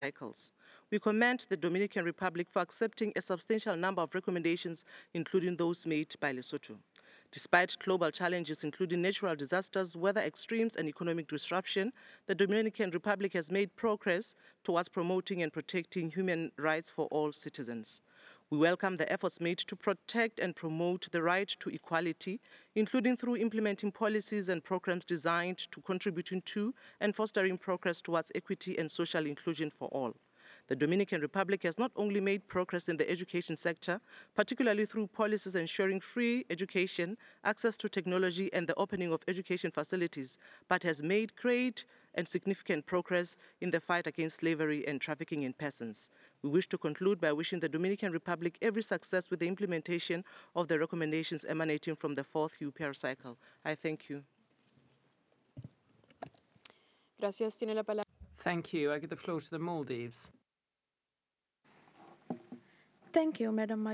cycles. We commend the Dominican Republic for accepting a substantial number of recommendations, including those made by Lesotho. Despite global challenges, including natural disasters, weather extremes, and economic disruption, the Dominican Republic has made progress towards promoting and protecting human rights for all citizens. We welcome the efforts made to protect and promote the right to equality, including through implementing policies and programs designed to contribute to and fostering progress towards equity and social inclusion for all. The Dominican Republic has not only made progress in the education sector, particularly through policies ensuring free education, access to technology, and the opening of education facilities, but has made great and significant progress in the fight against slavery and trafficking in persons. We wish to conclude by wishing the Dominican Republic every success with the implementation of the recommendations emanating from the fourth UPR cycle. I thank you. Gracias. Tiene la palabra. Thank you. I give the floor to the Maldives. Thank you, Madam